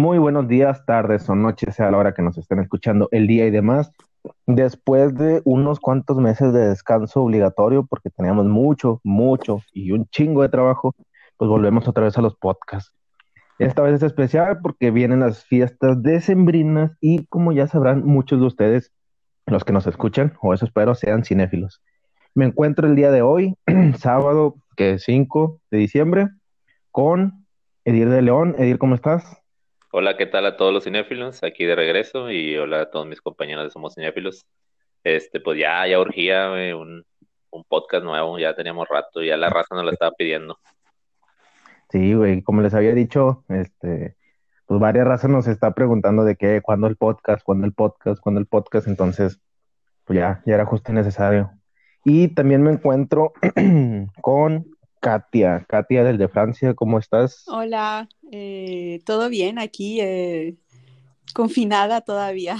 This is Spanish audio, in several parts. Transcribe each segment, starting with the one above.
Muy buenos días, tardes o noches, sea la hora que nos estén escuchando, el día y demás. Después de unos cuantos meses de descanso obligatorio, porque teníamos mucho y un chingo de trabajo, pues volvemos otra vez a los podcasts. Esta vez es especial porque vienen las fiestas decembrinas y como ya sabrán muchos de ustedes, los que nos escuchan, o eso espero, sean cinéfilos. Me encuentro el día de hoy, sábado, que es 5 de diciembre, con Edir de León. Edir, ¿cómo estás? Hola, ¿qué tal a todos los cinéfilos? Aquí de regreso y hola a todos mis compañeros de Somos Cinéfilos. Pues ya urgía un podcast nuevo, ya teníamos rato, ya la raza nos lo estaba pidiendo. Sí, güey, como les había dicho, pues varias razas nos está preguntando de qué, cuándo el podcast, entonces, pues ya era justo y necesario. Y también me encuentro con Katia desde Francia, ¿cómo estás? Hola, ¿todo bien aquí? Confinada todavía.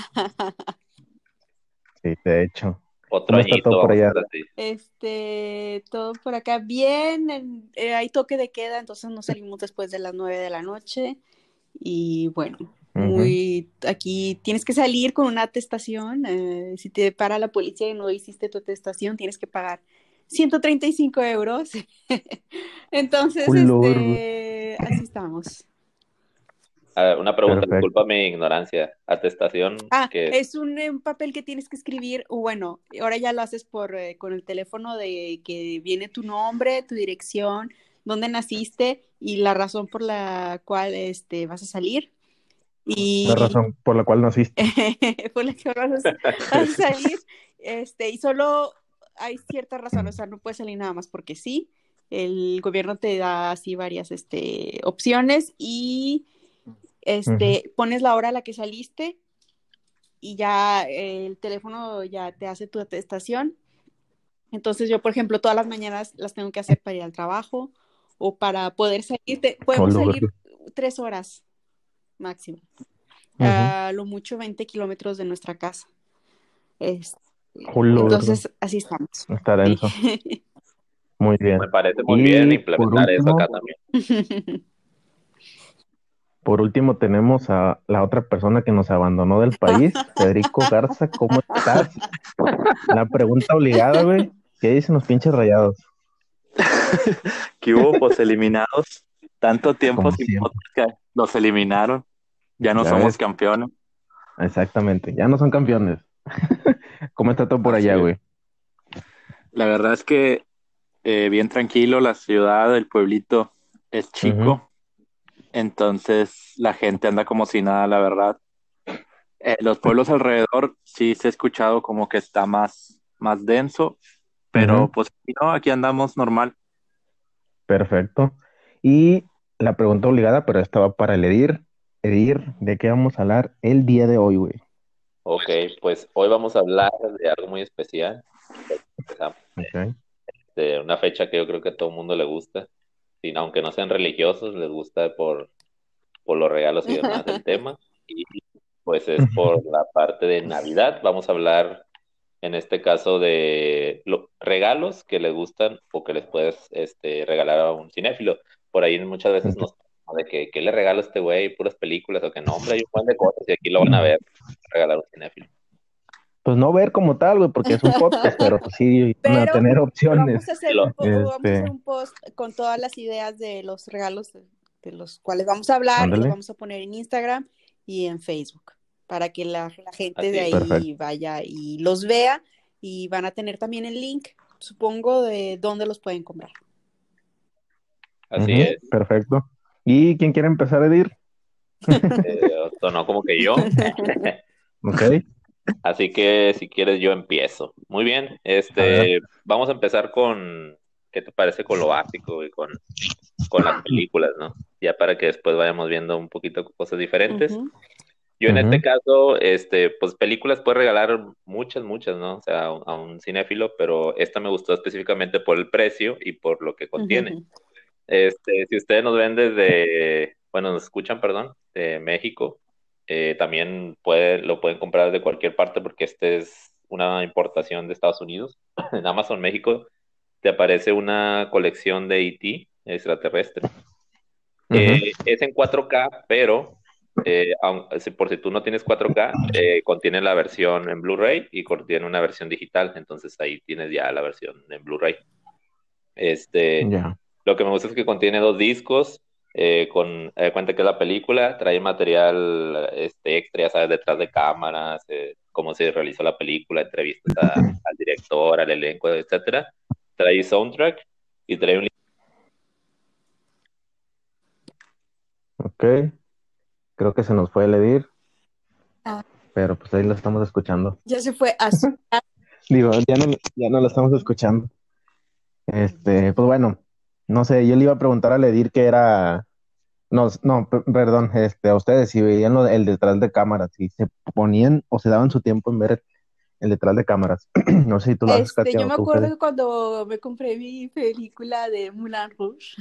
Sí, de hecho, Otro ¿cómo está añito, todo por vamos a allá? estar así. Todo por acá bien. Hay toque de queda, entonces no salimos después de las 9 de la noche. Y bueno, Ujú. aquí tienes que salir con una atestación. Si te para la policía y no hiciste tu atestación, tienes que pagar 135 euros. Entonces, Ulur, así estamos. Una pregunta, disculpa perfecto. mi ignorancia. Atestación que Es un papel que tienes que escribir, o bueno, ahora ya lo haces con el teléfono de que viene tu nombre, tu dirección, dónde naciste y la razón por la cual vas a salir. La Y razón por la cual naciste. por la que vas a salir, y solo hay ciertas razones, o sea, no puedes salir nada más porque sí. El gobierno te da así varias opciones y Ujú. pones la hora a la que saliste y ya el teléfono ya te hace tu atestación. Entonces yo, por ejemplo, todas las mañanas las tengo que hacer para ir al trabajo o para poder salir. Podemos Ulur. salir 3 horas máximo, Ujú. a lo mucho 20 kilómetros de nuestra casa. Es- Ulur. entonces, así estamos. Está Sí. denso. Muy me bien. parece muy bien Y por implementar eso acá último, también. Por último, tenemos a la otra persona que nos abandonó del país, Federico Garza, ¿cómo estás? La pregunta obligada, güey. ¿Qué dicen los pinches rayados? ¿Qué hubo? Pues eliminados. Tanto tiempo Como sin siempre. podcast, los eliminaron. Ya no Ya somos ves, campeones. exactamente. Ya no son campeones. ¿Cómo está todo por Así allá, es. güey? La verdad es que bien tranquilo, la ciudad, el pueblito es Ujú. chico, entonces la gente anda como si nada, la verdad. Los pueblos alrededor sí se ha escuchado como que está más denso, Ujú. pero pues no, aquí andamos normal. Perfecto. Y la pregunta obligada, pero esta va para el Edir. Edir, ¿de qué vamos a hablar el día de hoy, güey? Ok, pues hoy vamos a hablar de algo muy especial. Empezamos Ok. de una fecha que yo creo que a todo el mundo le gusta, y aunque no sean religiosos, les gusta por los regalos y demás el tema. Y pues es por la parte de Navidad. Vamos a hablar en este caso de regalos que les gustan o que les puedes regalar a un cinéfilo. Por ahí muchas veces Ok. nos de que ¿qué le regalo a este güey? Puras películas o que no, hombre, hay un montón de cosas y aquí lo van a ver, regalar a un cinéfilo. Pues no ver como tal, güey, porque es un podcast, pero pues sí van a Pero tener opciones. vamos a hacer Este, un post con todas las ideas de los regalos de los cuales vamos a hablar y los ándale, vamos a poner en Instagram y en Facebook para que la gente Así de es, ahí perfecto. vaya y los vea y van a tener también el link, supongo, de dónde los pueden comprar. así Ujú, es. perfecto. ¿Y quién quiere empezar a Edir? Sonó como que yo. Ok, Así que si quieres yo empiezo. Muy bien, a ver. vamos a empezar con, ¿qué te parece con lo básico y con las películas, ¿no? Ya para que después vayamos viendo un poquito cosas diferentes. Ujú. Yo en este Ujú, caso, pues películas puedes regalar muchas, ¿no? O sea, a un cinéfilo, pero esta me gustó específicamente por el precio y por lo que contiene. Ujú. Si ustedes nos ven desde, bueno, nos escuchan, perdón, de México, también lo pueden comprar de cualquier parte porque este es una importación de Estados Unidos. En Amazon México te aparece una colección de E.T. extraterrestre. ujú, Es en 4K, pero por si tú no tienes 4K, contiene la versión en Blu-ray y contiene una versión digital, entonces ahí tienes ya la versión en Blu-ray. Ya. Lo que me gusta es que contiene 2 discos, cuenta que es la película, trae material extra, ya sabes, detrás de cámaras, cómo se realizó la película, entrevistas al director, al elenco, etcétera. Trae soundtrack y trae un... Ok. Creo que se nos fue el Edir, Ah, pero pues ahí lo estamos escuchando. ya se fue a su... Digo, ya no lo estamos escuchando. Pues bueno, no sé, yo le iba a preguntar al Edir qué era. No, no, perdón, a ustedes si veían el detrás de cámaras, si se ponían o se daban su tiempo en ver el detrás de cámaras. No sé si tú lo haces, Katia, Yo o me tú, acuerdo Fede. que cuando me compré mi película de Moulin Rouge,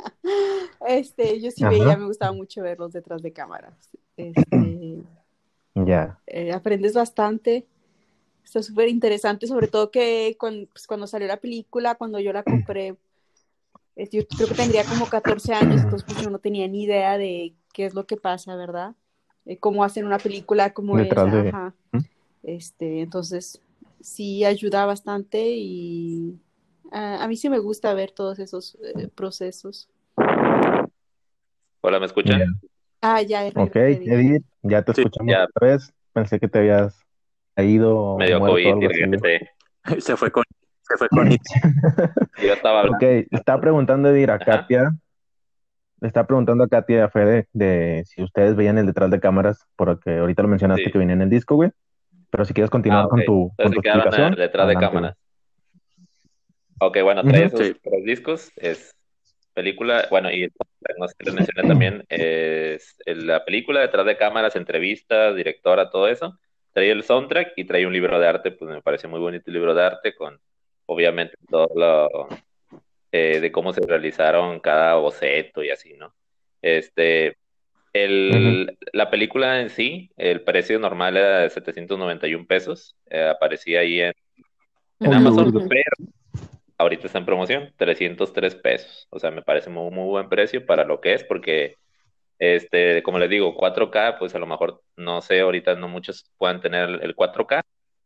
yo sí veía, Ajá, me gustaba mucho verlos detrás de cámaras. Este, ya. aprendes bastante, está súper interesante, sobre todo que cuando salió la película, cuando yo la compré, yo creo que tendría como 14 años, entonces pues yo no tenía ni idea de qué es lo que pasa, ¿verdad? Cómo hacen una película como Detrás esa, de. ajá. Entonces sí ayuda bastante y a mí sí me gusta ver todos esos procesos. Hola, ¿me Ya. escuchan? Ya Ok, regresé, Dir. Edith, ya te Sí, escuchamos Ya otra vez. Pensé que te habías ido o me dio muerto o COVID y algo así. regresé. se fue con, se fue con Yo estaba Ok, hablando. le estaba preguntando Edith a Ajá, Katia, le estaba preguntando a Katia y a Fede de si ustedes veían el detrás de cámaras, porque ahorita lo mencionaste que sí. venía en el disco, güey. Pero si quieres continuar Ok. con Entonces tu se quedaron explicación, detrás de adelante, güey. cámaras. Ok, bueno, trae Ujú. esos sí. 3 discos, es película, bueno, y no sé si les mencioné también, es la película, detrás de cámaras, entrevistas, directora, todo eso. Trae el soundtrack y trae un libro de arte, pues me parece muy bonito el libro de arte, con obviamente todo lo de cómo se realizaron cada boceto y así, ¿no? Este, Ujú. la película en sí, el precio normal era de 791 pesos, aparecía ahí en Un Amazon, lurdo. ahorita está en promoción, 303 pesos. O sea, me parece muy, muy buen precio para lo que es, porque, como les digo, 4K, pues a lo mejor, no sé, ahorita no muchos puedan tener el 4K.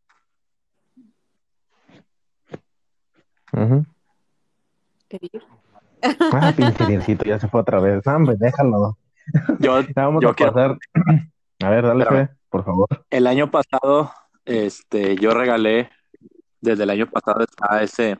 Ujú. ¿Qué Dir? Pinche Diercito, ya se fue otra vez. No, hombre, déjalo. Yo, Ya vamos a yo quiero, pasar. A ver, dale, espérame, Fede, por favor. el año pasado, yo regalé, desde el año pasado está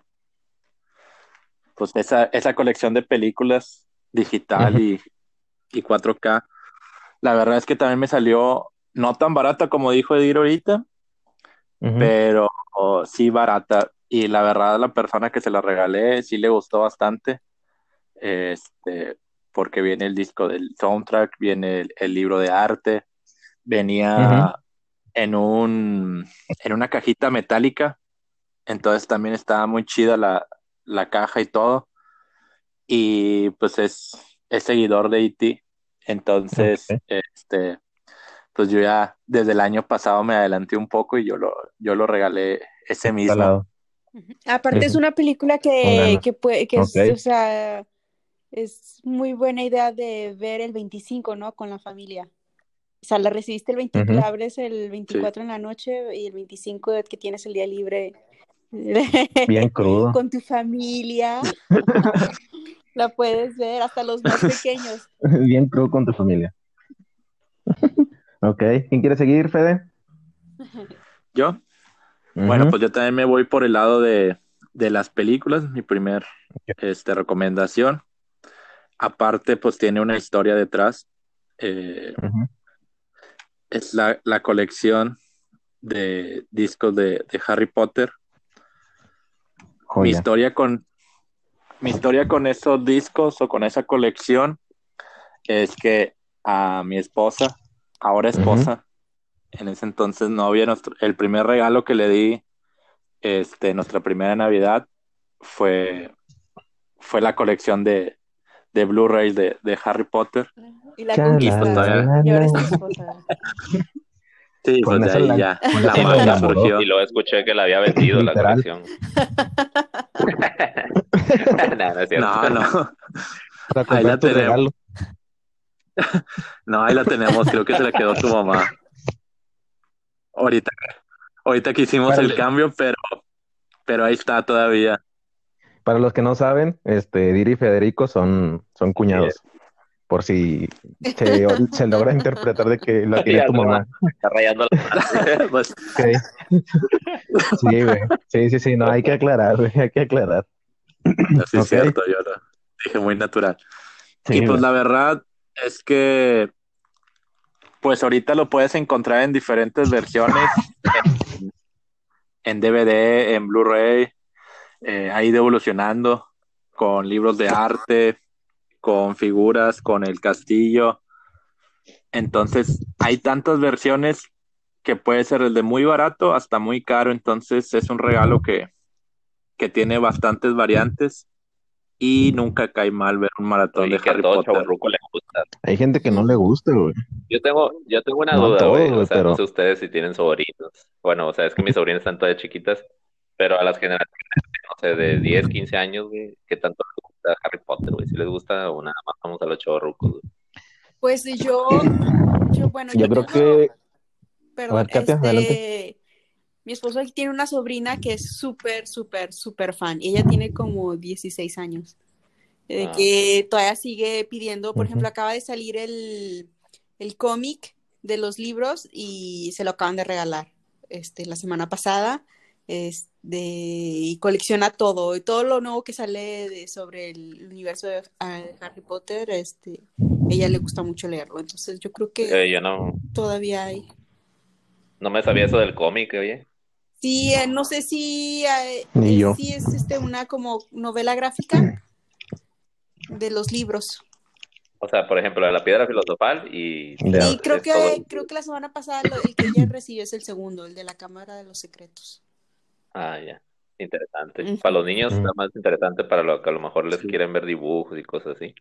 pues esa colección de películas digital Ujú, y 4K. La verdad es que también me salió no tan barata como dijo Edir ahorita, ujú. pero sí barata. Y la verdad, la persona que se la regalé sí le gustó bastante, este, porque viene el disco del soundtrack, viene el libro de arte, Ujú. venía en en una cajita metálica, entonces también estaba muy chida la caja y todo. Y pues es seguidor de E.T. Entonces, Ok, pues yo ya desde el año pasado me adelanté un poco y yo lo regalé ese mismo. calado. Aparte es Ujú. una película Con ganas. que Ok. es, o sea, es muy buena idea de ver el 25, ¿no? Con la familia. O sea, la recibiste el 24, Ujú. la abres el Sí. 24 en la noche y el 25 que tienes el día libre Bien crudo. con tu familia, la puedes ver, hasta los más pequeños. Bien crudo con tu familia. Ok. ¿Quién quiere seguir, Fede? Yo, bueno, Ujú. pues yo también me voy por el lado de las películas, mi primer recomendación. Aparte, pues tiene una historia detrás. Eh, Ujú. es la colección de discos de Harry Potter. Mi Joya. historia con, mi historia con esos discos o con esa colección es que a mi esposa, ahora Ujú. esposa, en ese entonces novia, el primer regalo que le di, nuestra primera Navidad, fue, fue la colección de Blu-rays de Harry Potter. Y la Cha, Y la, pues la, conquistaste. todavía, la, Y ahora la. es tu esposa. sí, pues Con de eso ahí ya con la eso lo magia enamoró, surgió. Y luego escuché que la había vendido la literal. colección. No, no es cierto. No, no, Para ahí comprar la tu tenemos. regalo. No, ahí la tenemos, creo que se la quedó tu mamá. Ahorita, ahorita que hicimos Para, el cambio, pero ahí está todavía. para los que no saben, Diri y Federico son Así es. cuñados, por si se logra interpretar de que la tiene Ya tu se va, mamá. está rayando la madre. Pues, Ok. Sí, güey. Sí, no, hay que aclarar, güey, hay que aclarar. así es Ok, cierto, yo lo dije muy natural. Y sí, pues güey. la verdad es que, pues ahorita lo puedes encontrar en diferentes versiones, en DVD, en Blu-ray, ha ido evolucionando con libros de arte, con figuras, con el castillo. Entonces, hay tantas versiones que puede ser desde muy barato hasta muy caro. Entonces, es un regalo que tiene bastantes variantes y nunca cae mal ver un maratón Y de que a Harry todo Potter. chavorruco le gusta. Hay gente que no le gusta, güey. Yo tengo una No a duda, todos, güey. O güey, sea, no pero sé ustedes si tienen sobrinos. Bueno, o sea, es que mis sobrinas están todavía chiquitas, pero a las generaciones, no sé, de 10 15 años, güey, ¿qué tanto les gusta Harry Potter, güey? ¿Si les gusta o nada más vamos a los chavorrucos, güey? Pues bueno, yo yo creo tengo, que... A perdón, ver, Katia, adelante. mi esposo aquí tiene una sobrina que es súper, súper, súper fan. Y ella tiene como 16 años. Ah, ok. Que todavía sigue pidiendo, por ejemplo, Ujú. acaba de salir el cómic de los libros y se lo acaban de regalar la semana pasada. Y colecciona todo, y todo lo nuevo que sale sobre el universo de Harry Potter, ella le gusta mucho leerlo. Entonces yo creo que Yo no, todavía hay. no me sabía eso del cómic, oye. Sí, no sé si Ni yo. si es una como novela gráfica de los libros. O sea, por ejemplo, la piedra filosofal y De Sí, arte. es todo. creo que la semana pasada el que ella recibió es el segundo, el de la Cámara de los Secretos. Ah, ya. Interesante. Para Ujú. los niños está Mm, más interesante para lo que a lo mejor les Sí. quieren ver dibujos y cosas así.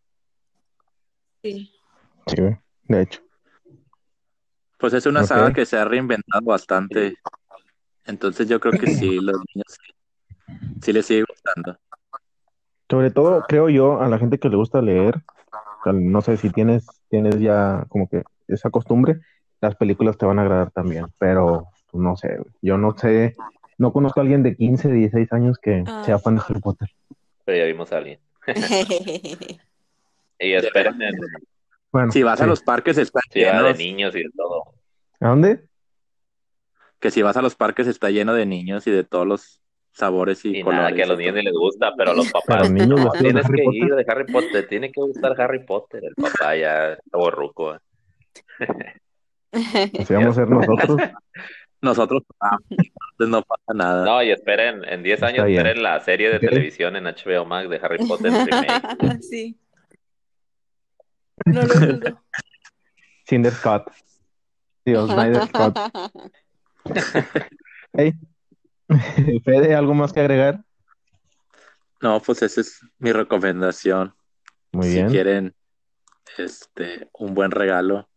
Sí. sí, güey. De hecho. Pues es una Ok. saga que se ha reinventado Sí. bastante. Entonces, yo creo que sí, los niños sí les sigue gustando. Sobre todo, creo yo, a la gente que le gusta leer, no sé si tienes ya como que esa costumbre, las películas te van a agradar también, pero pues, no sé, güey. Yo no sé, no conozco a alguien de 15 16 años que Ah. sea fan de Harry Potter. Pero ya vimos a alguien. Y esperen Bueno, Si vas a sí. los parques están si va de llenos, niños y de todo. ¿A dónde? que si vas a los parques está lleno de niños y de todos los sabores y Y nada, que a colores y los niños todo. ni les gusta, pero a los Pero papás, niños no, vestidos de tienes Harry que Potter. ir de Harry Potter, te tiene que gustar Harry Potter. El papá ya está borruco. Así vamos a ser nosotros. Nosotros entonces no pasa nada. No, y esperen, en 10 Está años bien. esperen la serie de Ok. televisión en HBO Max de Harry Potter Remake. Sí, no lo dudo. Cinder Scott. Dios, Snyder Scott. Hey, Fede, ¿algo más que agregar? No, pues esa es mi recomendación. Muy Si bien. quieren un buen regalo,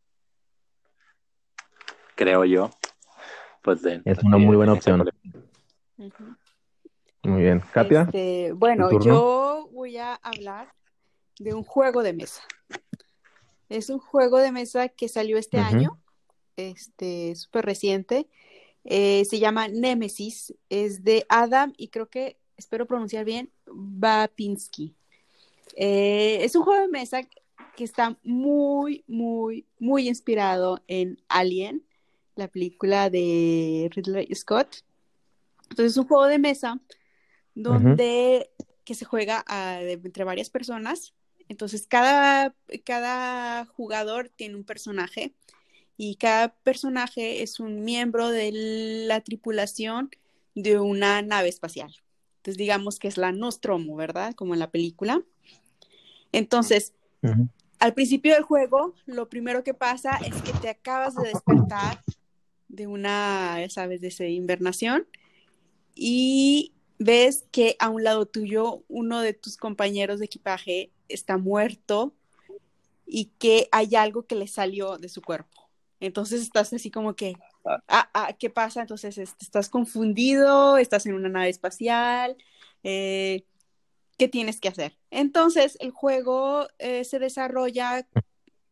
creo yo, pues den Es una Así muy es. buena esa opción. colección. Ujú. Muy bien. Katia, tu Bueno, turno. yo voy a hablar de un juego de mesa. Es un juego de mesa que salió este Ujú, año, súper reciente. Se llama Nemesis, es de Adam y creo que, espero pronunciar bien, Bapinski. Es un juego de mesa que está muy, muy, muy inspirado en Alien, la película de Ridley Scott. Entonces es un juego de mesa ujú, donde que se juega entre varias personas. Entonces cada jugador tiene un personaje y cada personaje es un miembro de la tripulación de una nave espacial. Entonces digamos que es la Nostromo, ¿verdad? Como en la película. Entonces, ujú. al principio del juego, lo primero que pasa es que te acabas de despertar de una, ya sabes, de esa invernación y ves que a un lado tuyo uno de tus compañeros de equipaje está muerto y que hay algo que le salió de su cuerpo. Entonces estás así como que, Ah, ¿qué pasa? Entonces estás confundido, estás en una nave espacial, eh, ¿qué tienes que hacer? Entonces el juego se desarrolla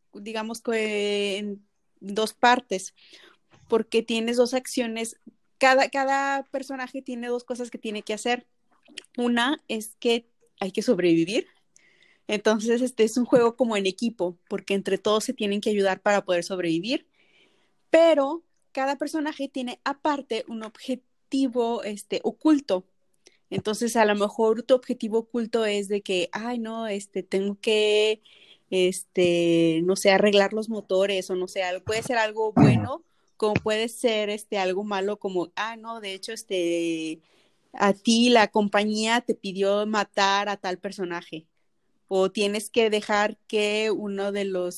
digamos que en dos partes, porque tienes dos acciones. Cada personaje tiene dos cosas que tiene que hacer. Una es que hay que sobrevivir. Entonces, este es un juego como en equipo, porque entre todos se tienen que ayudar para poder sobrevivir, pero cada personaje tiene aparte un objetivo oculto. Entonces, a lo mejor tu objetivo oculto es de que, ay, no, tengo que, no sé, arreglar los motores o no sé, puede ser algo bueno, como puede ser, algo malo, como, no, de hecho, a ti la compañía te pidió matar a tal personaje o tienes que dejar que uno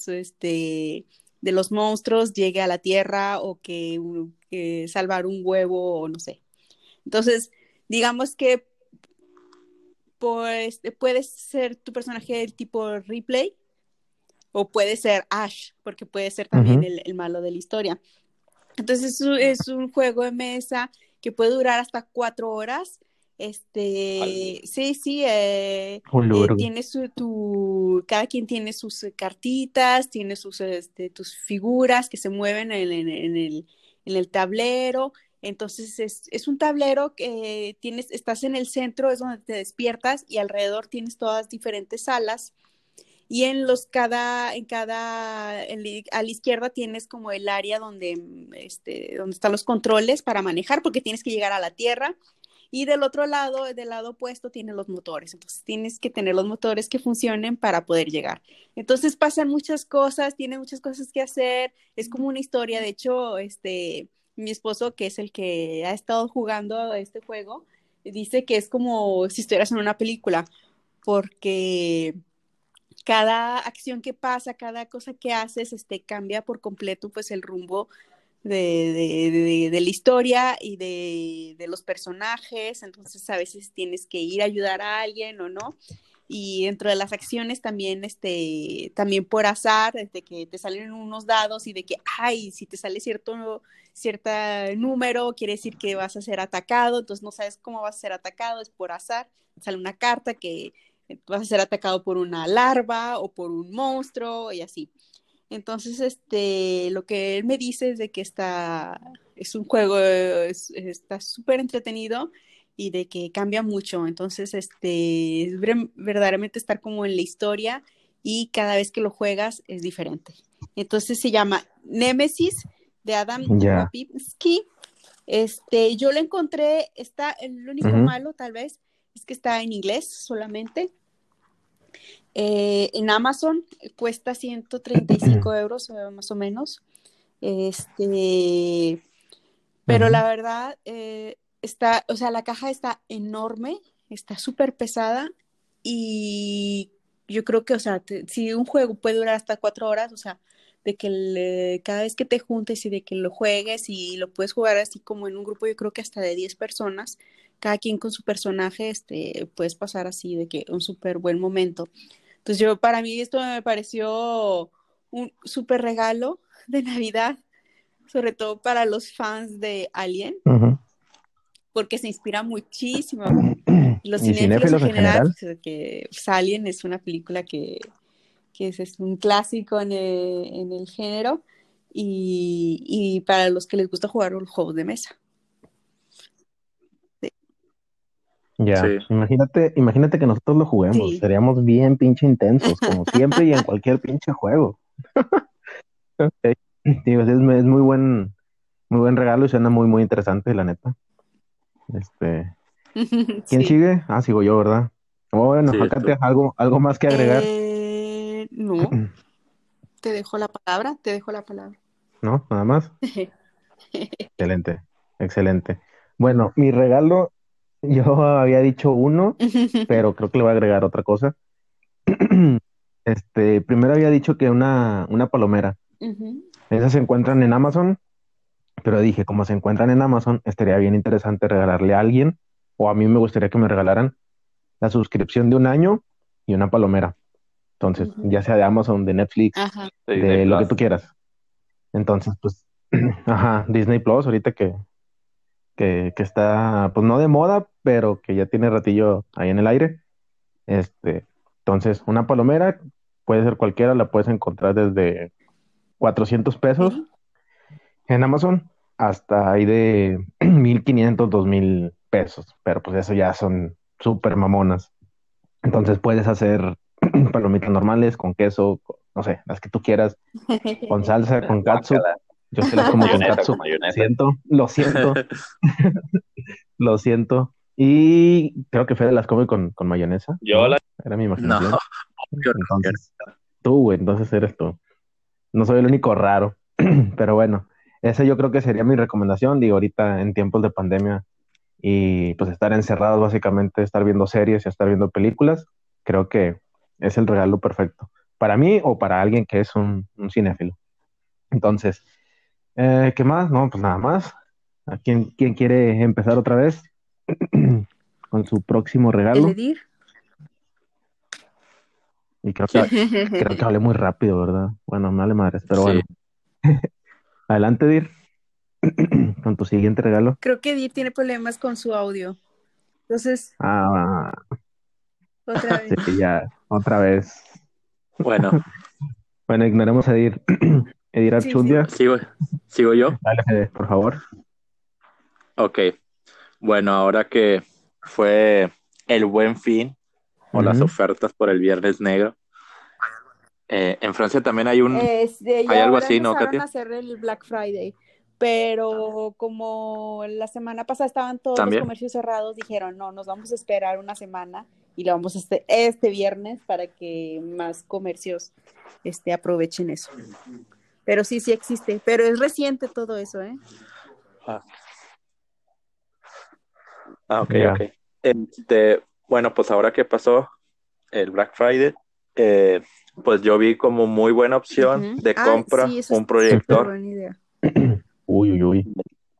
de los monstruos llegue a la Tierra o que salvar un huevo o no sé. Entonces, digamos que pues puedes ser tu personaje del tipo replay o puede ser Ash, porque puede ser también el malo de la historia. Entonces es un juego de mesa que puede durar hasta 4 horas. Sí, tiene cada quien tiene sus cartitas, tiene tus figuras que se mueven en el tablero. Entonces es un tablero que estás en el centro, es donde te despiertas y alrededor tienes todas diferentes salas. Y a la izquierda tienes como el área donde están los controles para manejar, porque tienes que llegar a la tierra. Y del otro lado, del lado opuesto, tiene los motores. Entonces tienes que tener los motores que funcionen para poder llegar. Entonces pasan muchas cosas, tiene muchas cosas que hacer. Es como una historia. De hecho, mi esposo, que es el que ha estado jugando a este juego, dice que es como si estuvieras en una película, porque cada acción que pasa, cada cosa que haces, cambia por completo pues el rumbo de la historia y de los personajes. Entonces a veces tienes que ir a ayudar a alguien o no. Y dentro de las acciones también, también por azar, de que te salen unos dados y de que, ay, si te sale cierto número, quiere decir que vas a ser atacado, entonces no sabes cómo vas a ser atacado, es por azar. Sale una carta que vas a ser atacado por una larva o por un monstruo y así. Entonces, lo que él me dice es de que es un juego, está súper entretenido y de que cambia mucho. Entonces, es verdaderamente estar como en la historia y cada vez que lo juegas es diferente. Entonces se llama Nemesis de Adam Wapinski. Yo lo encontré, el único malo tal vez es que está en inglés solamente. En Amazon cuesta 135 euros más o menos. Pero la verdad, o sea, la caja está enorme, está súper pesada y yo creo que, o sea, si un juego puede durar hasta 4 horas, o sea, de que cada vez que te juntes y de que lo juegues y lo puedes jugar así como en un grupo, yo creo que hasta de 10 personas, cada quien con su personaje, puedes pasar así de que un súper buen momento. Entonces para mí esto me pareció un súper regalo de Navidad, sobre todo para los fans de Alien, porque se inspira muchísimo. Los cinéfilos en general, pues, que Alien es una película que es un clásico en el género y para los que les gusta jugar los juegos de mesa. Sí. Ya, sí. Imagínate que nosotros lo juguemos, seríamos bien pinche intensos, como siempre y en cualquier pinche juego. Okay. Digo, es muy buen regalo y suena muy, muy interesante, la neta. ¿Quién sigue? Sigo yo, ¿verdad? Bueno, sí, acá algo más que agregar. No. Te dejo la palabra. ¿No? ¿Nada más? Excelente. Bueno, mi regalo, yo había dicho uno, pero creo que le voy a agregar otra cosa. Primero había dicho que una palomera. Esas se encuentran en Amazon, pero dije, como se encuentran en Amazon, estaría bien interesante regalarle a alguien, o a mí me gustaría que me regalaran la suscripción de 1 año y una palomera. Entonces, ya sea de Amazon, de Netflix, de lo que tú quieras. Entonces, pues, Disney Plus, ahorita que está, pues no de moda, pero que ya tiene ratillo ahí en el aire. Entonces, una palomera puede ser cualquiera, la puedes encontrar desde 400 pesos Sí. en Amazon hasta ahí de 1500, 2000 pesos, pero pues eso ya son súper mamonas. Entonces puedes hacer palomitas normales con queso, no sé, las que tú quieras, con salsa, con catsup. Guácala. Yo sí las como con Mayonesa con catsup, mayonesa. lo siento. Y creo que Fede las come con mayonesa, Yo ¿no? la Era mi No, imaginación. obvio no. Entonces, tú, güey, entonces eres tú. No soy el único raro, pero bueno, esa yo creo que sería mi recomendación. Digo, ahorita en tiempos de pandemia y pues estar encerrados, básicamente, estar viendo series y estar viendo películas, creo que es el regalo perfecto para mí o para alguien que es un cinéfilo. Entonces, ¿qué más? No, pues nada más. ¿A quién quiere empezar otra vez con su próximo El regalo? Edir. Y ¿Quién? creo que hablé muy rápido, ¿verdad? Bueno, me vale madres, pero Sí. bueno. Adelante, Dir, con tu siguiente regalo. Creo que Edir tiene problemas con su audio. Entonces, Ah, otra sí, vez. ya, otra vez. Bueno, Bueno, ignoremos a Edir. Edir Sí, sí. Archundia. sigo yo. Dale, Fede, por favor. Ok. Bueno, ahora que fue el Buen Fin o las Ujú, ofertas por el Viernes Negro, en Francia también Y hay algo ahora así, ¿no, empezaron Katia? a hacer el Black Friday, pero como la semana pasada estaban todos los También. comercios cerrados, dijeron, no, nos vamos a esperar una semana y lo vamos a hacer este viernes para que más comercios aprovechen eso. Pero sí, sí existe, pero es reciente todo eso, ¿eh? Ah, ok, ok. ya. Bueno, pues ahora que pasó el Black Friday, eh, pues yo vi como muy buena opción Ujú. de Ah, sí, compra eso un es súper proyector. buena idea. Uy, uy, uy.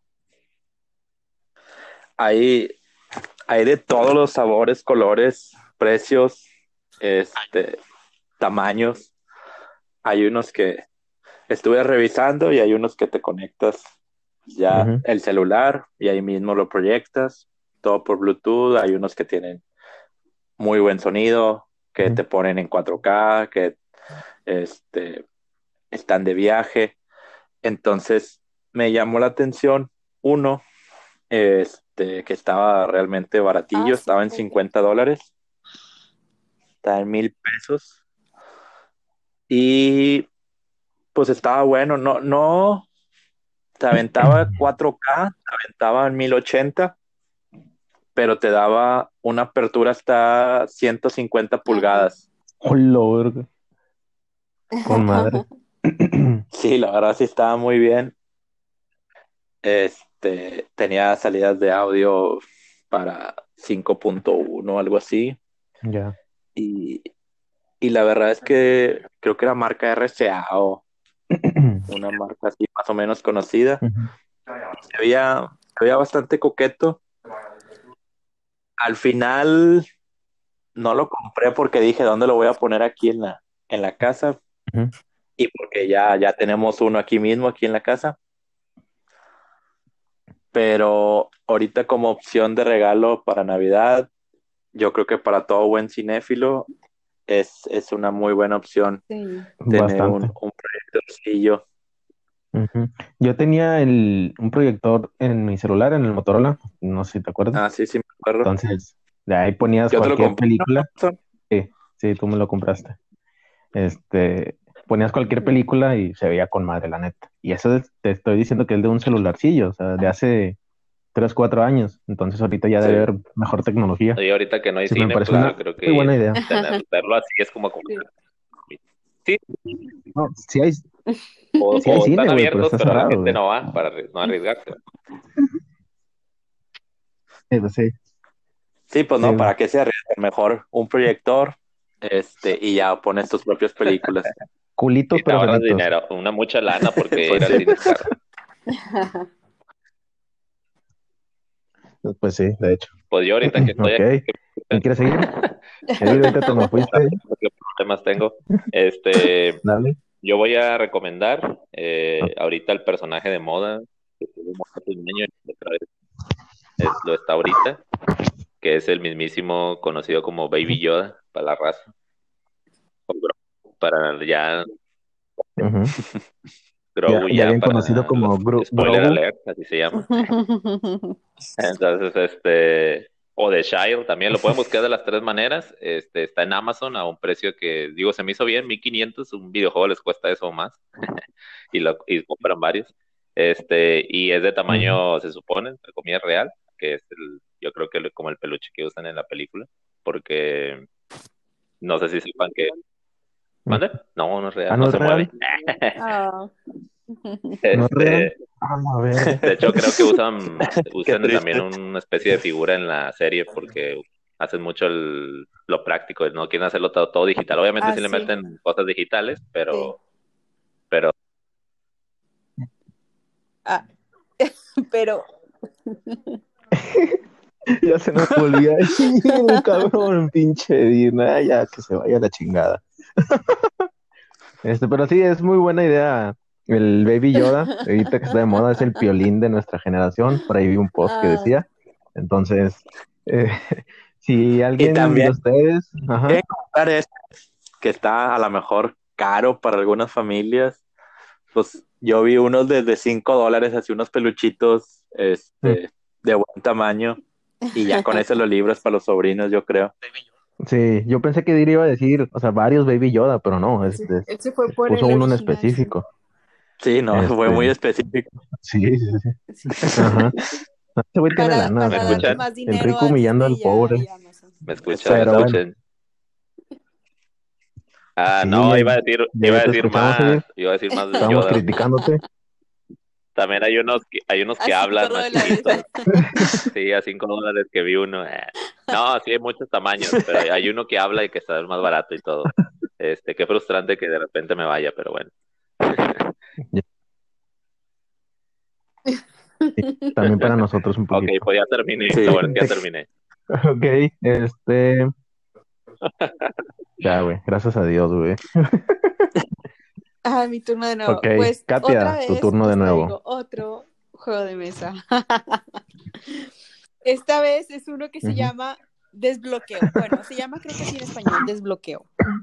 Hay, hay de todos los sabores, colores, precios, tamaños. Hay unos que estuve revisando y hay unos que te conectas ya Ujú, el celular y ahí mismo lo proyectas, todo por Bluetooth. Hay unos que tienen muy buen sonido, que ujú. te ponen en 4K, que este, están de viaje. Entonces me llamó la atención uno que estaba realmente Ah, baratillo, sí, estaba en $50, está en $1,000 y pues estaba bueno, no, no, te aventaba 4K, te aventaba en 1080, pero te daba una apertura hasta 150 ajá. pulgadas. Hola, verga. Con madre. Sí, la verdad sí estaba muy bien. Tenía salidas de audio para 5.1 algo así. Ya. Y, y la verdad es que creo que era marca RCA o una marca así más o menos conocida. Ujú. Se veía bastante coqueto. Al final no lo compré porque dije, ¿dónde lo voy a poner aquí en la casa? Ujú. Y porque ya tenemos uno aquí mismo, aquí en la casa. Pero ahorita como opción de regalo para Navidad, yo creo que para todo buen cinéfilo es una muy buena opción Sí. tener un, Bastante. un proyectorcillo. Ujú. Yo tenía un proyector en mi celular, en el Motorola, no sé si te acuerdas. Ah, sí, sí, me acuerdo. Entonces, de ahí ponías Yo te lo cualquier compré, ¿no? película. Sí, sí, tú me lo compraste. Ponías cualquier Ujú. película y se veía con madre, la neta. Y eso te estoy diciendo que es de un celularcillo, o sea, de hace 3 4 años. Entonces ahorita ya debe Sí. haber mejor tecnología. Y ahorita que no hay Sí, me cine, parece pues una yo creo muy buena que idea. verlo así es como Sí. sí, No, o, sí hay o están cine, güey, pero abiertos, está pero la cerrado, gente güey. no va para no arriesgarse. Pues sí, Sí, pues sí, no, güey. ¿para qué se arriesgan? Mejor un proyector, y ya pones tus propias películas. Y Culitos te pero ahorras felitos. dinero, una mucha lana porque ir Pues al sí. cine es caro. Pues sí, de hecho. Pues yo ahorita que estoy Ok. aquí, ¿Quién quiere seguir? Ahorita te me fuiste. ¿qué problemas tengo? Este, Dale. yo voy a recomendar Ok. ahorita el personaje de moda que tuvo hace un año y otra vez lo está ahorita, que es el mismísimo conocido como Baby Yoda para la raza. para ya Ujú. Grogu Ya ya bien conocido para como spoiler Grogu. alert, así se llama. Entonces, o The Child, también lo pueden buscar de las tres maneras. Está en Amazon a un precio que, digo, se me hizo bien, 1,500, un videojuego les cuesta eso o más, y compran varios. Y es de Ujú. tamaño, se supone, entre comillas, real, que es yo creo que como el peluche que usan en la película, porque no sé si sepan que, Ujú. ¿mande? No, no es real, Ah, no ¿no es se mueve. real? Ah. ¿No es real? Este, A la verga. De hecho, creo que Qué usan también triste. una especie de figura en la serie porque hacen mucho lo práctico, no quieren hacerlo todo digital. Obviamente Ah, sí le sí, meten cosas digitales, sí. pero Ah, pero, Ya se nos volvía a ir el cabrón, pinche Dina. Ya que se vaya a la chingada. Pero sí, es muy buena idea. El Baby Yoda, ahorita que está de moda, es el piolín de nuestra generación. Por ahí vi un post que ah, decía. Entonces, eh, si Y alguien también de ustedes, quieren ajá, comprar este, que está a lo mejor caro para algunas familias, pues yo vi unos desde $5, así unos peluchitos mm, de buen tamaño, y ya con eso los libros para los sobrinos, yo creo. sí, yo pensé que Diri iba a decir, o sea, varios Baby Yoda, pero no, él se fue por puso el uno en original, sí. específico. Sí, no, fue Este, muy específico. sí, sí, sí. Sí. Ajá. Este güey tiene lana, o ¿me Para sea, darle escuchan? más el dinero rico a humillando al Disney pobre. y a Amazon. ¿Me escuchan? ¿Me Pero bueno, escuchan? Ah, sí, no, ya, iba a te decir escuchamos más, ayer, iba a decir más de estábamos Yoda. criticándote. También hay unos A que hablan más $5. chiquitos. Sí, a $5 que vi uno. No, sí hay muchos tamaños, pero hay uno que habla y que está más barato y todo. Qué frustrante que de repente me vaya, pero bueno. Ya, sí, también para nosotros un Ok, poquito. pues ya terminé. Lo Sí. bueno es que ya terminé. Ok, ya, güey, gracias a Dios, güey. Ah, mi turno de nuevo. Ok, Pues otra Katia, tu vez turno de les nuevo. traigo otro juego de mesa. Esta vez es uno que se Ujú, llama Desbloqueo. Bueno, se llama creo que así en español, Desbloqueo.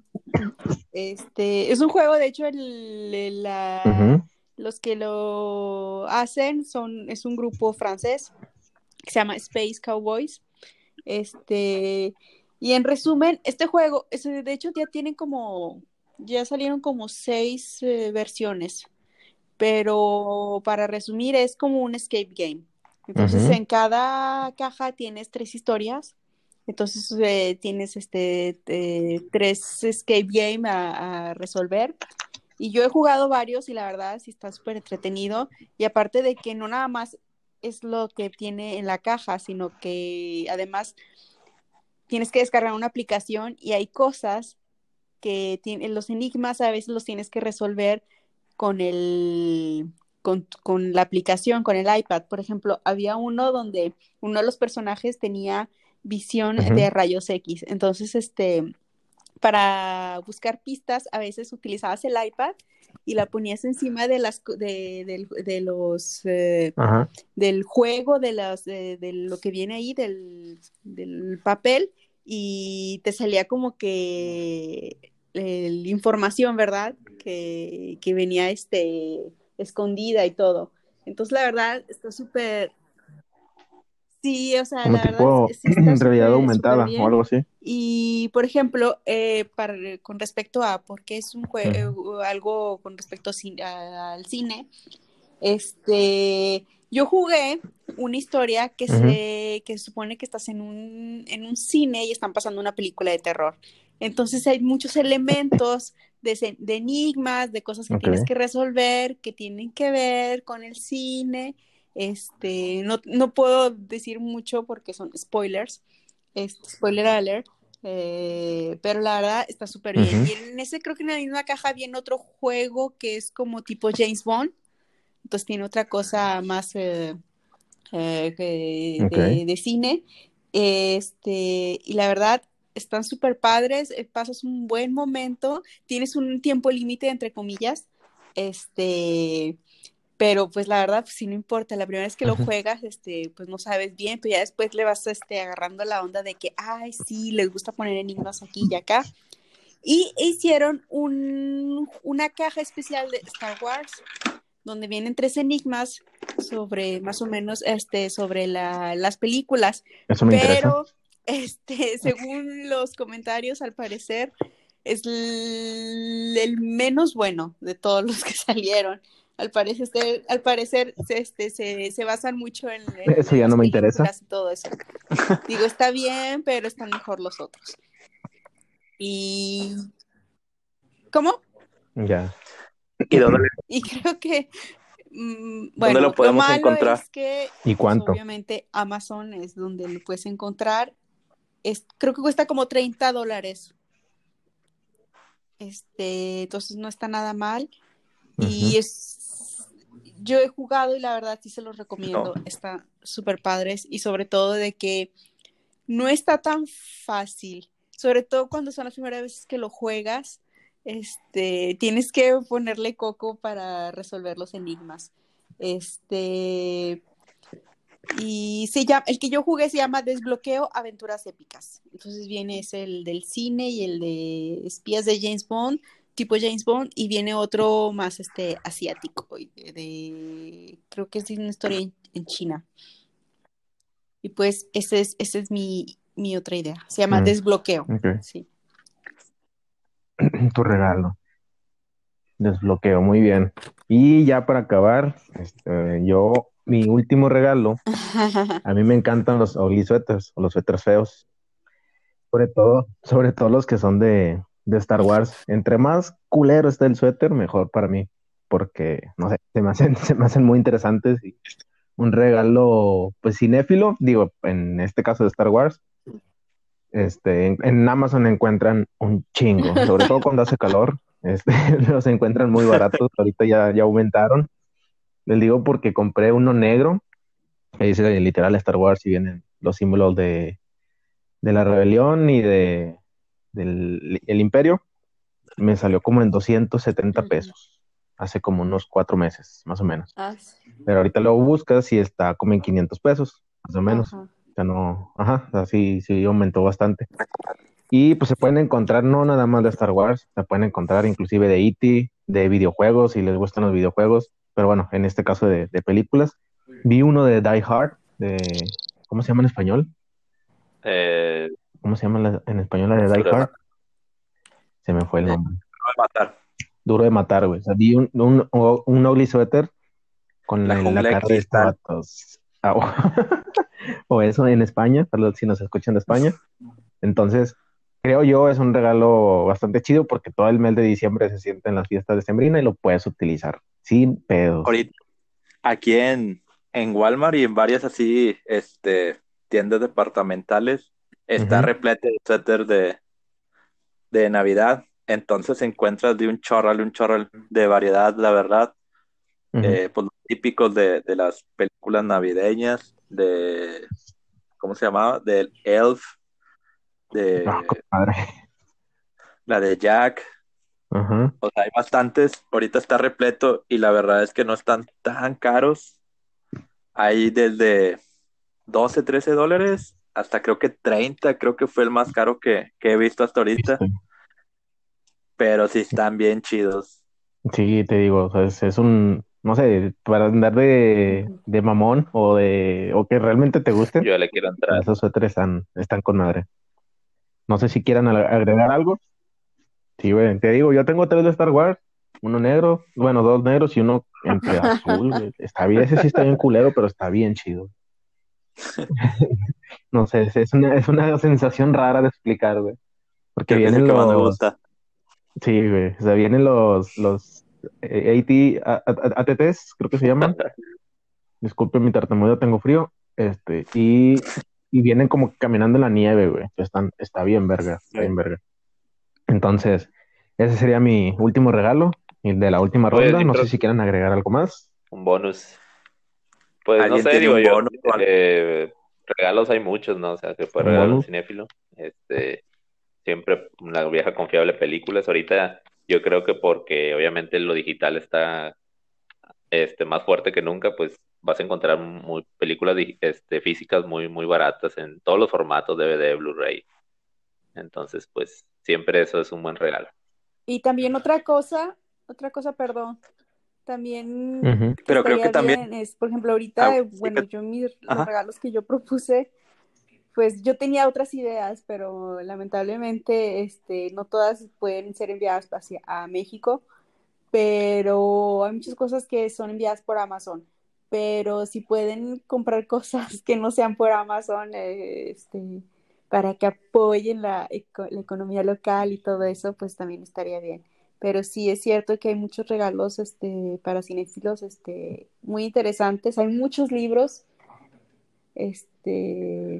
Es un juego, de hecho, ujú, los que lo hacen es un grupo francés que se llama Space Cowboys. Este, y en resumen, este juego, de hecho, ya salieron como 6 versiones, pero para resumir, es como un escape game. Entonces, ujú, en cada caja tienes 3 historias. Entonces, tienes 3 escape game a resolver. Y yo he jugado varios y la verdad sí está súper entretenido. Y aparte de que no nada más es lo que tiene en la caja, sino que además tienes que descargar una aplicación y hay cosas que los enigmas a veces los tienes que resolver con con la aplicación, con el iPad. Por ejemplo, había uno donde uno de los personajes tenía visión ujú. de rayos X. Entonces, para buscar pistas, a veces utilizabas el iPad y la ponías encima de los Ajá. del juego, de lo que viene ahí, del papel, y te salía como que la información, ¿verdad? Que venía escondida y todo. Entonces, la verdad, está súper, sí, o sea, Como la verdad, tipo sí está realidad súper, súper aumentada o bien. algo así. Y, por ejemplo, con respecto a por qué es un Ujú, juego, algo con respecto al cine, yo jugué una historia ujú, que supone que estás en un cine y están pasando una película de terror. Entonces hay muchos elementos de enigmas, de cosas que ok. tienes que resolver, que tienen que ver con el cine. No puedo decir mucho porque son spoilers, spoiler alert, pero la verdad está súper bien. Ujú, Y en ese creo que en la misma caja viene otro juego que es como tipo James Bond, entonces tiene otra cosa más ok. de cine. Y la verdad, están súper padres, pasas un buen momento, tienes un tiempo límite, entre comillas, este, pero pues la verdad, pues sí no importa, la primera vez que lo Ujú, juegas, pues no sabes bien, pero ya después le vas agarrando la onda de que, ay, sí, les gusta poner enigmas aquí y acá. Y hicieron una caja especial de Star Wars donde vienen 3 enigmas sobre más o menos sobre las películas. Eso me interesa. Pero según los comentarios, al parecer es el menos bueno de todos los que salieron. Al parecer se basan mucho en Eso ya las no me interesa. películas y todo eso. Digo, está bien, pero están mejor los otros. Y ¿cómo? Ya. ¿Y dónde, Y creo que dónde bueno, lo lo podemos malo encontrar? es que ¿Y pues, cuánto? obviamente Amazon es donde lo puedes encontrar. Creo que cuesta como $30. Entonces no está nada mal. Y yo he jugado y la verdad sí se los recomiendo. No. Está súper padres y sobre todo de que no está tan fácil. Sobre todo cuando son las primeras veces que lo juegas, tienes que ponerle coco para resolver los enigmas. Y el que yo jugué se llama Desbloqueo Aventuras Épicas. Entonces es el del cine y el de espías de James Bond, tipo James Bond, y viene otro más asiático, creo que es una historia en China. Y pues esa es mi otra idea. Se llama Desbloqueo. Okay. Sí. Tu regalo. Desbloqueo, muy bien. Y ya para acabar, mi último regalo, a mí me encantan los ugly sweaters o los suéteres feos, sobre todo los que son de Star Wars. Entre más culero está el suéter, mejor para mí, porque, no sé, se me hacen muy interesantes y un regalo, pues cinéfilo, digo, en este caso de Star Wars, en Amazon encuentran un chingo, sobre todo cuando hace calor, los encuentran muy baratos, ahorita ya aumentaron. Les digo porque compré uno negro, que dice literal Star Wars y vienen los símbolos de la rebelión y del el imperio. Me salió como en 270 pesos, hace como unos 4 meses, más o menos. Sí. Pero ahorita lo buscas y está como en 500 pesos, más o menos. Ajá. O sea, no, o sea, sí aumentó bastante. Y pues se pueden encontrar no nada más de Star Wars, se pueden encontrar inclusive de E.T., de videojuegos, si les gustan los videojuegos, pero bueno, en este caso de películas. Vi uno de Die Hard, ¿cómo se llama en español? ¿Cómo se llama en español la de Die Hard? Se me fue el nombre. Matar. Duro de matar, güey. O sea, vi un ugly sweater con La la jungla de cara de este cristal. vato. O eso en España, perdón si nos escuchan de España. Entonces, creo yo es un regalo bastante chido porque todo el mes de diciembre se siente en las fiestas de Sembrina y lo puedes utilizar sin pedos. Ahorita, aquí en Walmart y en varias así, tiendas departamentales, está repleto de suéter de Navidad. Entonces encuentras de un chorral de variedad, la verdad. Pues los típicos de las películas navideñas, ¿cómo se llamaba? Del Elf, Compadre. la de Jack. Ajá. O sea, hay bastantes. Ahorita está repleto y la verdad es que no están tan caros. Hay desde $12, $13 hasta creo que 30, creo que fue el más caro que he visto hasta ahorita. Pero sí están bien chidos. Sí, te digo, o sea, es un, no sé, para andar de mamón o que realmente te gusten, Yo le quiero entrar. esos suéteres están con madre. No sé si quieran agregar algo. Sí, güey, te digo, yo tengo 3 de Star Wars, uno negro, bueno, 2 negros y uno entre azul, güey. Está bien, ese sí está bien culero, pero está bien chido. No sé, es una sensación rara de explicar, güey. Porque Creo que es el vienen que más me gusta. sí, güey, o sea, vienen los ATTs, creo que se llaman. Disculpe mi tartamudeo, tengo frío. Y vienen como caminando en la nieve, güey. Está bien verga, está bien verga. Entonces, ese sería mi último regalo y de la última Pues, ronda. yo No creo sé si quieran agregar algo más. un bonus. Pues no ¿Alguien sé, tiene digo un yo, bono? regalos hay muchos, ¿no? O sea, que puede Un regalar un bonus. cinéfilo. Siempre una vieja confiable películas. Ahorita yo creo que porque obviamente lo digital está más fuerte que nunca, pues vas a encontrar películas físicas muy, muy baratas en todos los formatos, DVD, Blu-ray. Entonces, pues siempre eso es un buen regalo. Y también otra cosa, perdón, también Ujú. Pero creo que estaría también, bien es, por ejemplo, ahorita, sí bueno, que, los ajá, regalos que yo propuse, pues yo tenía otras ideas, pero lamentablemente, no todas pueden ser enviadas hacia a México, pero hay muchas cosas que son enviadas por Amazon. Pero si pueden comprar cosas que no sean por Amazon, para que apoyen la economía local y todo eso, pues también estaría bien. Pero sí es cierto que hay muchos regalos, para cinéfilos, muy interesantes. Hay muchos libros, este,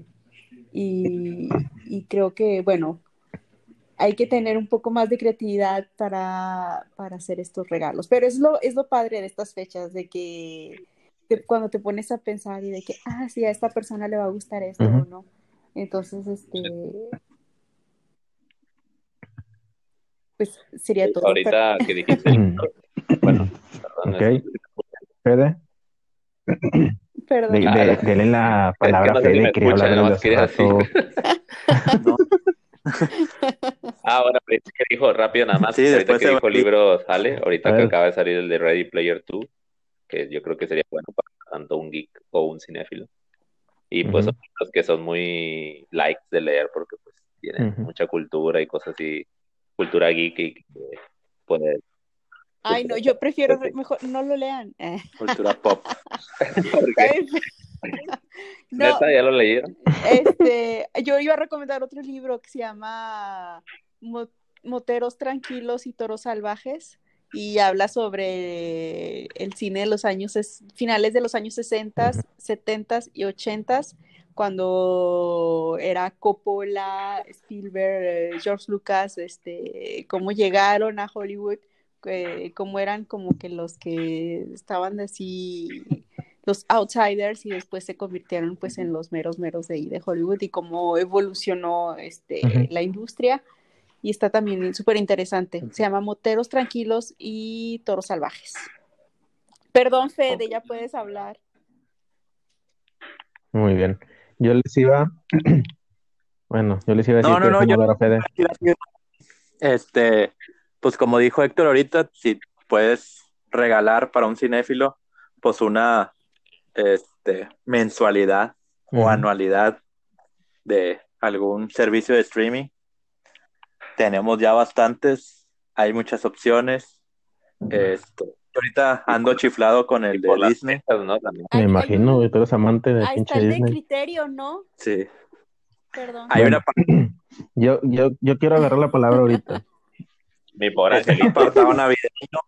y creo que, bueno, hay que tener un poco más de creatividad para hacer estos regalos. Pero es lo padre de estas fechas, de que cuando te pones a pensar y de que, sí, a esta persona le va a gustar esto o Ujú. no. Entonces, pues sería todo. Ahorita que dijiste libros, bueno, perdón, Ok, Fede, Perdón. denle la es que palabra a no sé si me Fede, quería escuchan, hablar desde nomás hace quería decir. rato. no, Bueno, ahorita que dijo rápido nada más, sí, ahorita después que se va dijo a ir. libros, A ahorita que ver, acaba de salir el de Ready Player 2, que yo creo que sería bueno para tanto un geek o un cinéfilo. Y pues son ujú, libros que son muy likes de leer porque pues tienen ujú. mucha cultura y cosas así, cultura geek y que puede, Ay, no, yo prefiero mejor no lo lean. Cultura pop. porque ¿Saben? No, neta ya lo leyeron. yo iba a recomendar otro libro que se llama Moteros Tranquilos y Toros Salvajes y habla sobre el cine de los finales de los años 60, Ujú, 70 y 80, cuando era Coppola, Spielberg, George Lucas, cómo llegaron a Hollywood, cómo eran como que los que estaban así los outsiders y después se convirtieron pues en los meros meros de ahí de Hollywood y cómo evolucionó ujú. la industria y está también súper interesante. Se llama Moteros Tranquilos y Toros Salvajes. Perdón, Fede, ya puedes hablar. Muy bien. Yo les iba, bueno, yo les iba a decir No, que no, no, dejemos yo hablar a Fede. este, pues como dijo Héctor ahorita, si puedes regalar para un cinéfilo, pues una mensualidad o Ujú. anualidad de algún servicio de streaming. Tenemos ya bastantes, hay muchas opciones. Ahorita ando chiflado con Y el de por las Disney. fechas, ¿no? También. Me imagino, güey, tú eres amante de Ahí está pinche el de Disney. Criterio, ¿no? Sí. Perdón. Hay Bueno, una, yo quiero agarrar la palabra ahorita. Mi pobre es un angelito. apartado navideño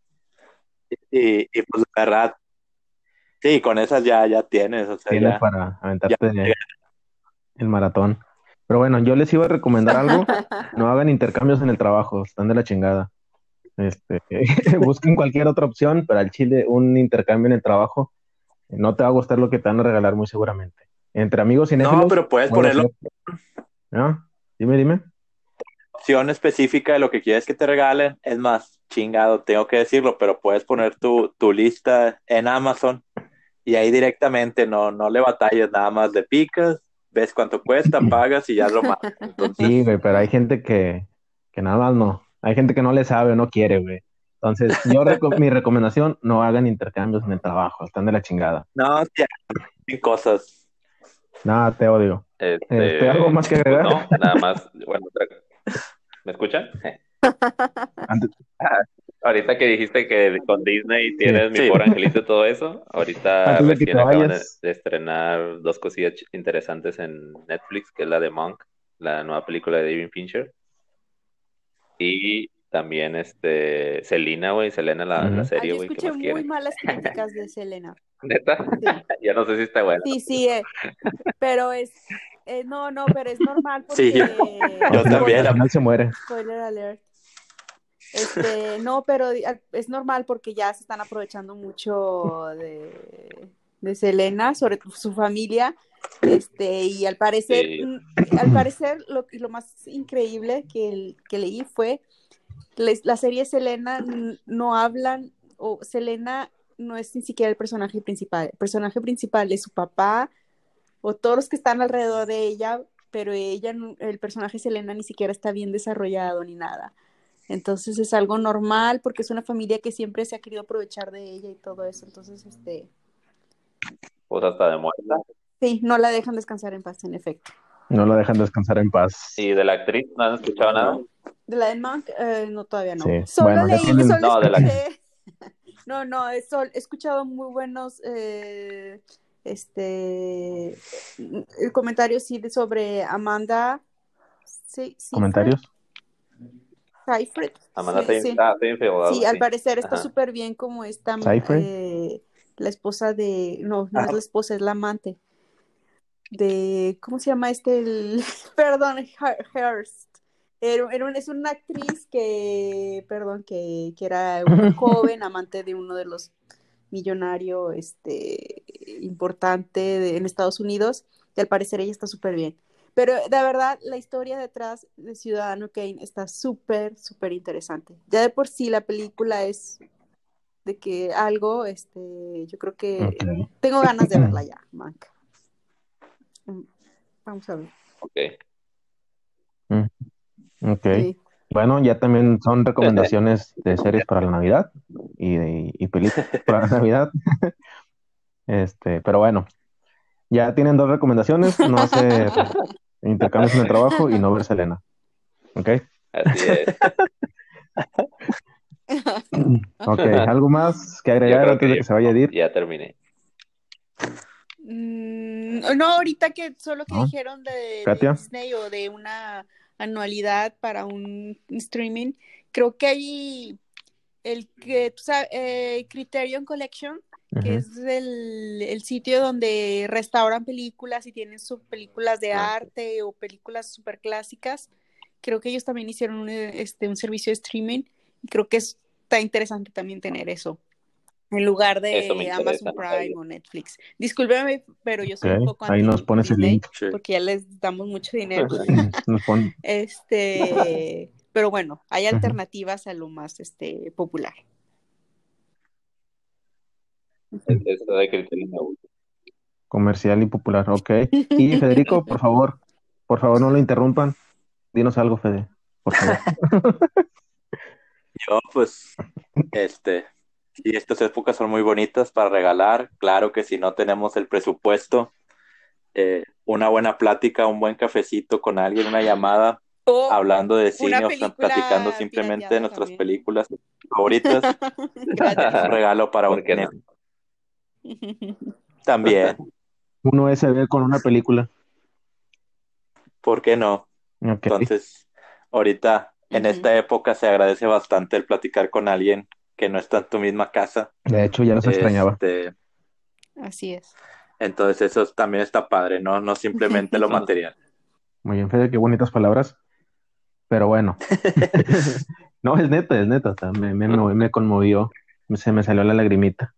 y pues la verdad, sí, con esas ya tienes, o sea, Tienes para ya. aventarte el maratón. Pero bueno, yo les iba a recomendar algo. No hagan intercambios en el trabajo, están de la chingada. Este, busquen cualquier otra opción, pero al chile un intercambio en el trabajo no te va a gustar lo que te van a regalar muy seguramente. Entre amigos No, cinéfilos pero puedes puede ponerlo ser, ¿no? Dime. opción específica de lo que quieres que te regalen. Es más, chingado, tengo que decirlo, pero puedes poner tu lista en Amazon y ahí directamente no le batalles, nada más le picas, ves cuánto cuesta, pagas y ya lo mandas. Sí, Entonces, güey, pero hay gente que nada más no. Hay gente que no le sabe o no quiere, güey. Entonces, mi recomendación, no hagan intercambios en el trabajo, están de la chingada. no, sí, hay cosas. Nada, te odio. ¿Algo más que Pues agregar? no, nada más, bueno, ¿me escuchan? Antes- Ah, ahorita que dijiste que con Disney sí, tienes mi Sí, pobre angelito y todo eso, ahorita antes de que te recién acaban vayas. de estrenar dos cosillas interesantes en Netflix, que es la de Monk, la nueva película de David Fincher, y también Selena, güey, Selena la Ujú. serie, Yo güey, ¿qué escuché más muy quieren? malas críticas de Selena. Neta, Sí, ya no sé si está buena. sí, sí, pero no, pero es normal sí, porque, yo Al también. spoiler, final se muere. spoiler alert. No, pero es normal porque ya se están aprovechando mucho de Selena, sobre su familia, y Sí, al parecer lo más increíble que leí fue la serie Selena no hablan, o Selena no es ni siquiera el personaje principal es su papá o todos los que están alrededor de ella pero ella, el personaje Selena ni siquiera está bien desarrollado ni nada. Entonces es algo normal porque es una familia que siempre se ha querido aprovechar de ella y todo eso. Entonces, Pues hasta de muerta. sí, no la dejan descansar en paz, en efecto. No lo dejan descansar en paz. ¿Y de la actriz no han escuchado nada? De la de Monk, no, todavía no. Sí. Solo Bueno, ya leí, tienen... solo No, de la escuché. No, he escuchado muy buenos comentarios sí, sobre Amanda ¿Comentarios? Seyfried. Amanda Sí, sí. Seyfried o algo Sí, al así. parecer está Ajá. súper bien como esta ¿Seyfried? la esposa no es la esposa, es la amante de, ¿cómo se llama perdón, Hearst. Es una actriz perdón, que era muy joven, amante de uno de los millonarios importante en Estados Unidos, y al parecer ella está súper bien. Pero de verdad, la historia detrás de Ciudadano Kane está súper, súper interesante. Ya de por sí la película es de que algo, yo creo que Okay. tengo ganas de verla ya, Mank. Vamos a ver. Ok. Ok. Sí. Bueno, ya también son recomendaciones de series para la Navidad y películas para la Navidad. Pero bueno, ya tienen 2 recomendaciones: no hacer intercambios en el trabajo y no ver Selena. ¿Ok? Así es. Ok, ¿algo más que Yo agregar creo antes de que se vaya a ir? ya terminé. No, ahorita que solo que ¿No? dijeron de ¿Katia? Disney o de una anualidad para un streaming, creo que hay el que tú sabes, Criterion Collection, que es el sitio donde restauran películas y tienen sus películas de arte o películas súper clásicas. Creo que ellos también hicieron un servicio de streaming y creo que está interesante también tener eso en lugar Eso me de interesa, Amazon no Prime sabía. o Netflix. Discúlpeme, pero yo soy un Ok, poco ahí nos anti pones el Disney link. Sí. porque ya les damos mucho dinero. Nos pon... Pero bueno, hay alternativas a lo más popular. Eso de criterio me gusta. Comercial y popular. Ok. Y Federico, por favor no lo interrumpan. Dinos algo, Fede, por favor. Yo, pues, sí, estas épocas son muy bonitas para regalar. Claro que si no tenemos el presupuesto, una buena plática, un buen cafecito con alguien, una llamada, O hablando de una cine o platicando película simplemente de pirateada nuestras también. películas favoritas, Gratis. un regalo para un ¿Por qué no? también. Un USB con una película. ¿Por qué no? Ok. Entonces, ahorita, en esta época, se agradece bastante el platicar con alguien que no está en tu misma casa. De hecho, ya los extrañaba. Así es. Entonces, eso también está padre, ¿no? No simplemente lo material. Muy bien, Fede, qué bonitas palabras. Pero bueno. No, es neta. O sea, me conmovió. Se me salió la lagrimita.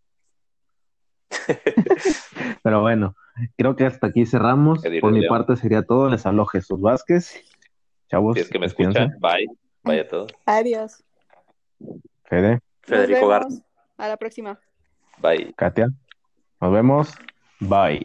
Pero bueno, creo que hasta aquí cerramos. Edir Por de mi León. parte sería todo. Les hablo Jesús Vázquez. Chavos, Si es que me despídense. escuchan, bye. Bye a todos. Adiós. Fede, Nos Federico Garza. vemos. A la próxima. Bye. Katia, nos vemos. Bye.